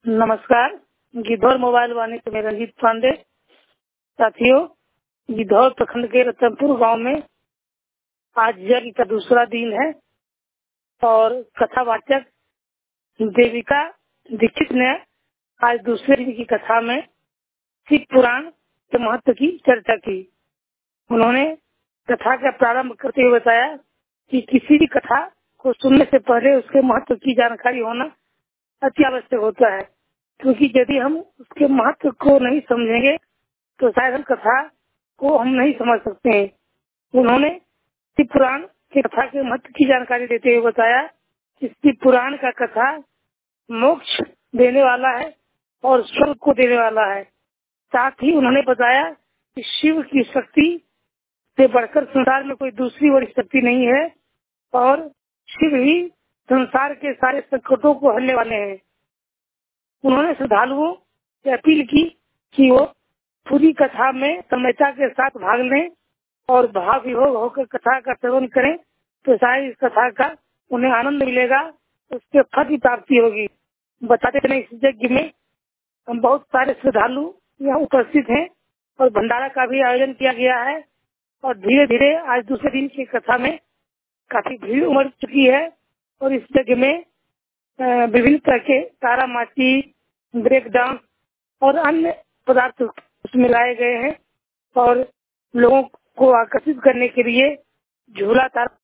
नमस्कार। गिद्धौर मोबाइल वाणी से मैं रंजीत पांडे। साथियों, गिद्धौर प्रखंड के रतनपुर गांव में आज यज्ञ का दूसरा दिन है और कथावाचक देविका दीक्षित ने आज दूसरे दिन की कथा में शिव पुराण के महत्व की चर्चा की। उन्होंने कथा का प्रारंभ करते हुए बताया कि किसी भी कथा को सुनने से पहले उसके महत्व की जानकारी होना अति आवश्यक होता है, क्योंकि यदि हम उसके महत्व को नहीं समझेंगे तो शायद हम कथा को हम नहीं समझ सकते हैं। उन्होंने शिव पुराण की कथा के महत्व की जानकारी देते हुए बताया कि शिव पुराण का कथा मोक्ष देने वाला है और स्वर्ग को देने वाला है। साथ ही उन्होंने बताया कि शिव की शक्ति से बढ़कर संसार में कोई दूसरी बड़ी शक्ति नहीं है और शिव ही संसार के सारे संकटों को हरने वाले हैं। उन्होंने श्रद्धालुओं से अपील की कि वो पूरी कथा में तन्मयता के साथ भाग लें और भाव विभोर होकर कथा का श्रवण करें, तो शायद इस कथा का उन्हें आनंद मिलेगा, उसके फल की प्राप्ति होगी। बताते चले, इस यज्ञ में हम बहुत सारे श्रद्धालु यहाँ उपस्थित हैं और भंडारा का भी आयोजन किया गया है और धीरे धीरे आज दूसरे दिन की कथा में काफी भीड़ उमड़ चुकी है और इस यज्ञ में विभिन्न तरह के तारामाची, ब्रेक डांस और अन्य पदार्थ उसमें लाए गए हैं और लोगों को आकर्षित करने के लिए झूला तारा